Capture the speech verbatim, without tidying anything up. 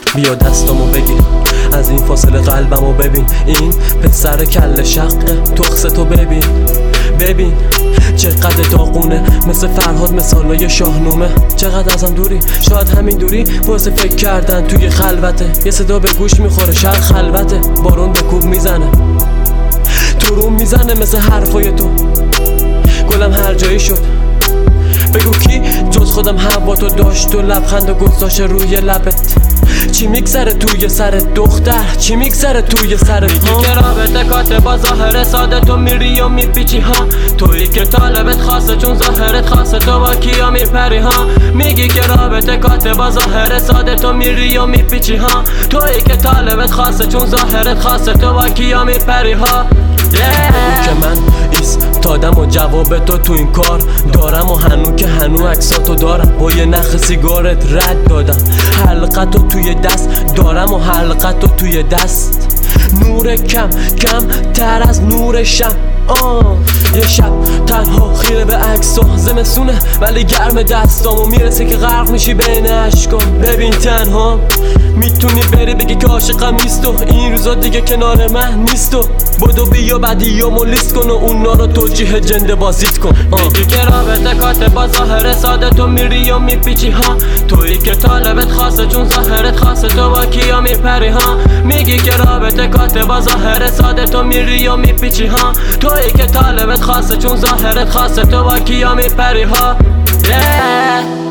بیا دستامو بگیر، از این فاصله قلبمو ببین. این پسر کل شقه، تخص تو ببین ببین چقدر داغونه، مثل فرهاد مثالای شاهنامه. چقدر ازم دوری، شاید همین دوری باعث فکر کردن توی خلوته. یه صدا به گوش میخوره، شهر خلوته، بارون به کوب میزنه، تو روم میزنه مثل حرفای تو. گلم هر جایی شد، بگو کی جز خودم هوا تو داشت و لبخند و گذاشت روی لبت. چی میگذره توی سرت دختر، چی میگذره توی سرت؟ میگی که رابطه کاته با ظاهر ساده، تو میری و میپیچی ها. تویی که طالبت خاصه چون ظاهرت خاصه، تو با کیا میپری ها. میگی که رابطه کاته با ظاهر ساده، تو میری و میپیچی ها. تویی که طالبت خاصه چون ظاهرت خاصه، تو با کیا میپری ها. بگو که من ایستادم و جواب تو تو این کار دارم، و هنو که هنو عکساتو دارم. با یه نخ سیگارت رد دادم، حلقتو توی دست دارم و حلقتو توی دست. نور کم کم تر از نور شم. آه یه شب تنها خیره به عکسا، زمستونه ولی گرم دستامو، میرسه که غرق میشی بین عشقام. ببین تنها میتونی بری بگی که عاشقم نیست و این روزا دیگه کنار من نیست و بدو بیا بدیامو لیست کن و اونا رو توجیه جنده بازیت کن. میگی که رابطه کاته با ظاهر ساده، تو میری و میپیچی ها. تویی که طالبت خاصه چون ظاهرت خاصه، تو با کیا میپری ها. میگی که رابطه کاته با ظاهر ساده، تو میری و میپیچی ها. تویی که طالبت خاصه چون ظاهرت خاصه، تو با کیا میپری ها. yeah.